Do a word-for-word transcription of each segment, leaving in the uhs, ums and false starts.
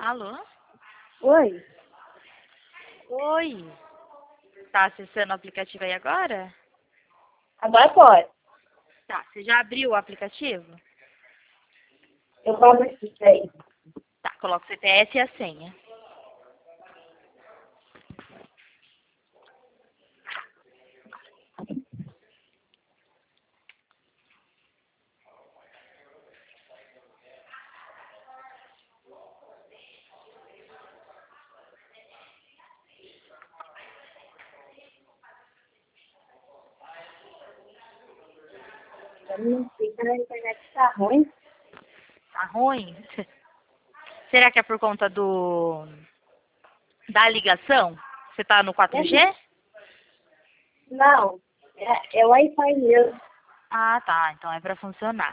Alô? Oi? Oi. Tá acessando o aplicativo aí agora? Agora pode. Tá, você já abriu o aplicativo? Eu cobro isso aí. Tá, coloca o C P F e a senha. Eu não sei que a internet tá ruim. Tá ruim? Será que é por conta do da ligação? Você tá no quatro G? Não, é, é Wi-Fi mesmo. Ah, tá. Então é pra funcionar.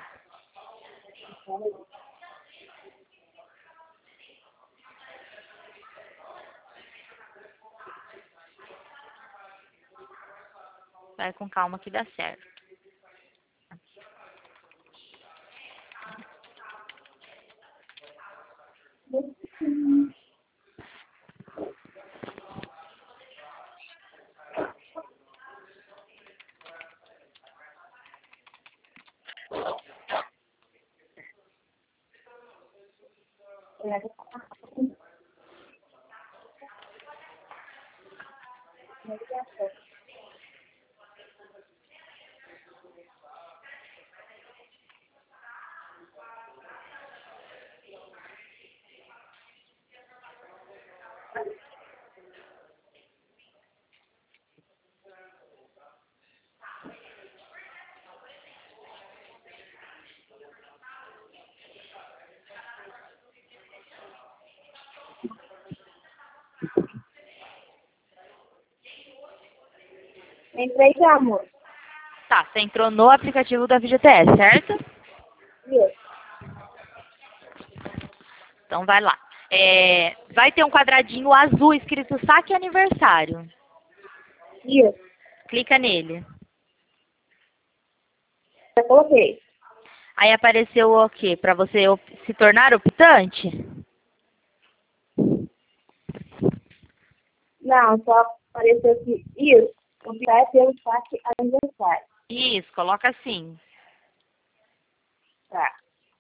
Vai com calma que dá certo. Entrei já, amor. Tá, você entrou no aplicativo da V G T S, certo? Isso. Então vai lá. É, vai ter um quadradinho azul escrito saque aniversário. Isso. Clica nele. Já coloquei. Aí apareceu o quê? Para você op- se tornar optante? Não, só apareceu aqui. Isso. Optar pelo saque aniversário. Isso, coloca assim. Tá.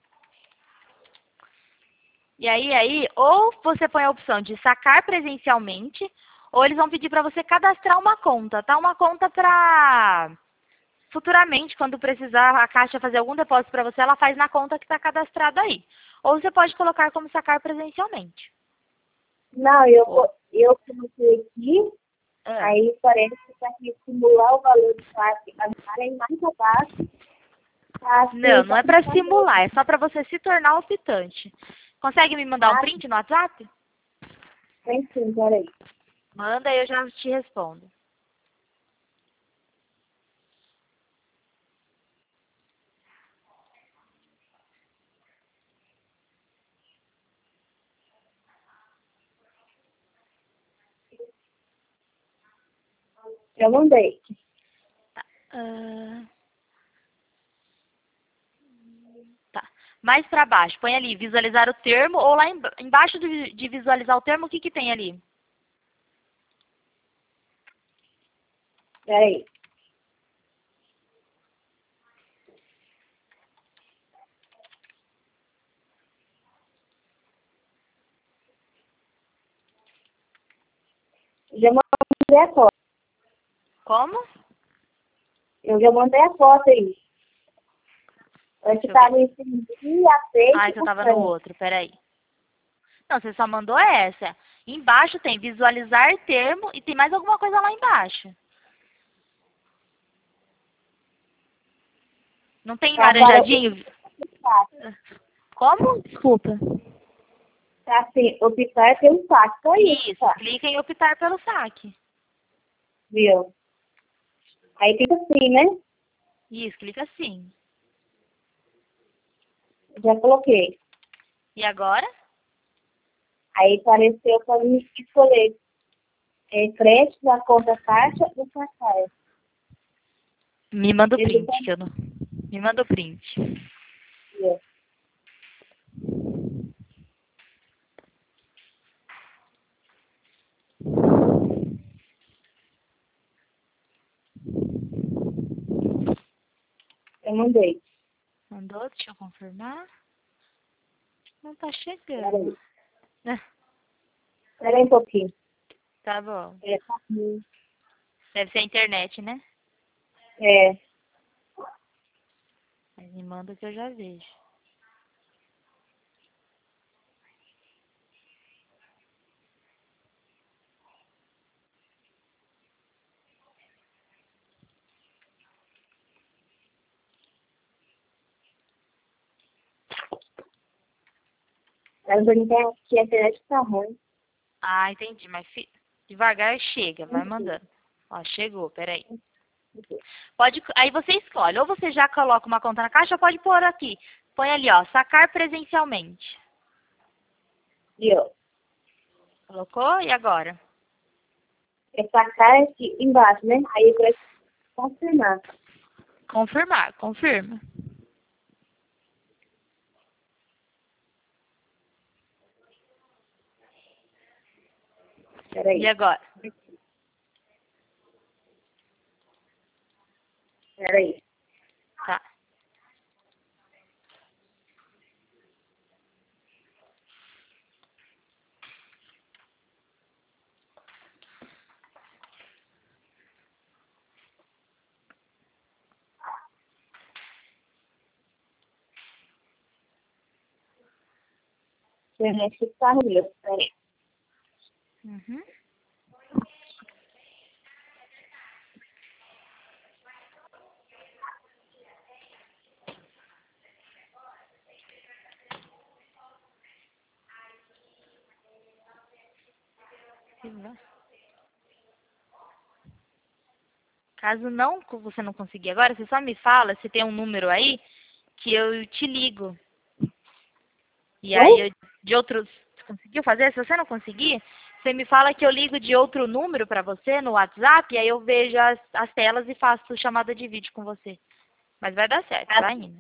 E aí, aí, ou você põe a opção de sacar presencialmente, ou eles vão pedir para você cadastrar uma conta, tá? Uma conta para futuramente, quando precisar a Caixa fazer algum depósito para você, ela faz na conta que está cadastrada aí. Ou você pode colocar como sacar presencialmente. Não, eu, Ou- co- eu coloquei aqui. Ah. Aí parece que está aqui simular o valor do saque anuário aí mais abaixo. Tá Não, assim, não tá é para ficando. simular, é só para você se tornar optante. Consegue me mandar um Ah, print no WhatsApp? tem sim, peraí. Manda e eu já te respondo. Eu mandei. Ah, tá. Mais para baixo, põe ali visualizar o termo ou lá emba- embaixo de, de visualizar o termo, o que que tem ali? Peraí. Já mandei a foto. Como? Eu já mandei a foto aí. Eu Deixa eu ver. estava em cima de Ah, aceite você o estava no frango. outro, peraí. Não, você só mandou essa. Embaixo tem visualizar termo e tem mais alguma coisa lá embaixo. Não tem Agora, laranjadinho? o saque. Como? Desculpa. Tá assim, optar pelo saque. Só isso, Isso, tá? clica em optar pelo saque. Viu? Aí fica assim, né? Isso, clica assim. Já coloquei. E agora? Aí apareceu para mim escolher é, crédito da conta caixa do cartão. Me manda o Ele print, tá que eu não... Me manda o print. aqui, ó. Eu mandei. Mandou? Deixa eu confirmar. Não tá Peraí. chegando. Espera aí um pouquinho. Tá bom. É, tá aqui. Deve ser a internet, né? É. Mas me manda que eu já vejo. Ela pergunta que a internet tá ruim. Ah, entendi. Mas fi... devagar chega. Vai mandando. Ó, chegou. Peraí. Pode... Aí você escolhe. Ou você já coloca uma conta na caixa ou pode pôr aqui. Põe ali, ó. Sacar presencialmente. Viu? Colocou? E agora? É sacar aqui embaixo, né? Aí vai confirmar. Confirmar. Confirma. Peraí. E agora? Peraí. Tá. A internet tá ruim. Peraí. Uhum. Caso não você não conseguir agora, você só me fala se tem um número aí que eu te ligo. E aí, Oi? eu, de outros... Conseguiu fazer? Se você não conseguir, você me fala que eu ligo de outro número pra você no WhatsApp, e aí eu vejo as, as telas e faço chamada de vídeo com você. Mas vai dar certo, Ah, vai indo.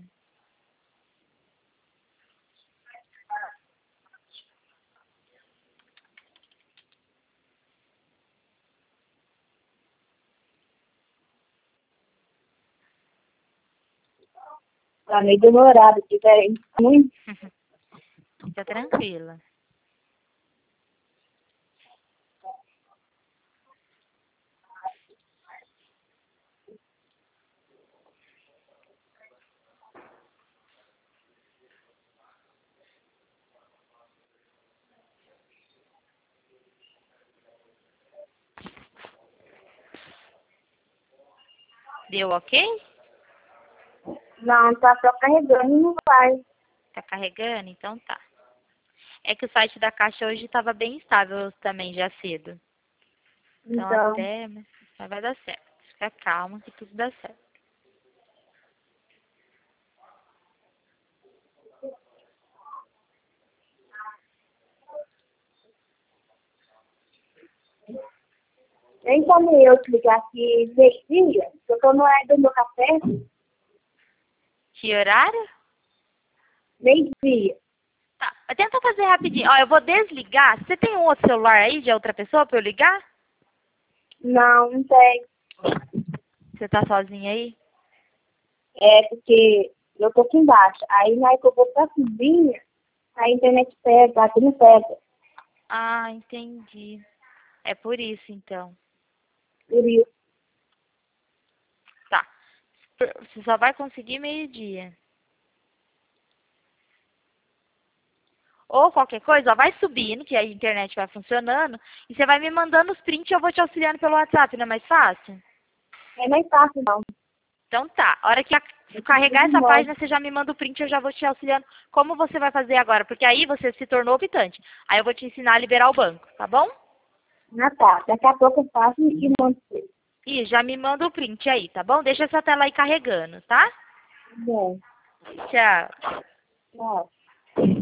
tá meio demorado. Tiver muito. Fica tranquila. Deu ok? Não, tá só carregando e não vai. Tá carregando? Então tá. É que o site da Caixa hoje estava bem estável também, já cedo. Então Então, até... Mas vai dar certo. Fica calma que tudo dá certo. nem como eu clicar aqui meio-dia, eu tô no horário do meu café, Que horário? meio-dia. Tá, mas tenta fazer rapidinho. Ó, eu vou desligar. Você tem um outro celular aí de outra pessoa pra eu ligar? Não, não tem. Você tá sozinha aí? É porque eu tô aqui embaixo. Aí na hora que eu vou pra cozinha, a internet pega, aqui não pega. Ah, entendi. É por isso, então. Por isso. Tá. Você só vai conseguir meio-dia. Ou qualquer coisa, ó, vai subindo, que a internet vai funcionando, e você vai me mandando os prints e eu vou te auxiliando pelo WhatsApp, não é mais fácil? É mais fácil, não. Então tá. A hora que a- carregar essa página, você já me manda o print e eu já vou te auxiliando como você vai fazer agora, porque aí você se tornou optante. Aí eu vou te ensinar a liberar o banco, tá bom? Ah, tá. Daqui a pouco eu faço e mando pra você. E já me manda o print aí, tá bom? Deixa essa tela aí carregando, tá? Bom, Tchau. tchau.